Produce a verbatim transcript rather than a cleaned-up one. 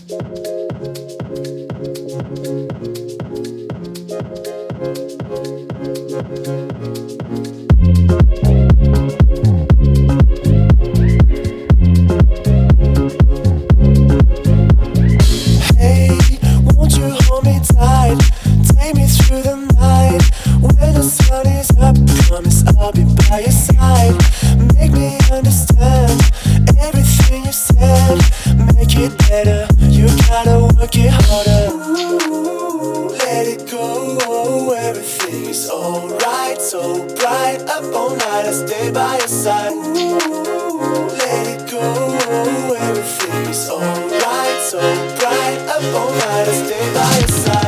Hey, won't you hold me tight? Take me through the night. When the sun is up, promise I'll be by your side. Make me understand everything you said. Make it better, you gotta work it harder. Ooh, let it go, everything is alright. So bright, up all night, I stay by your side. Ooh, let it go, everything is alright. So bright, up all night, I stay by your side.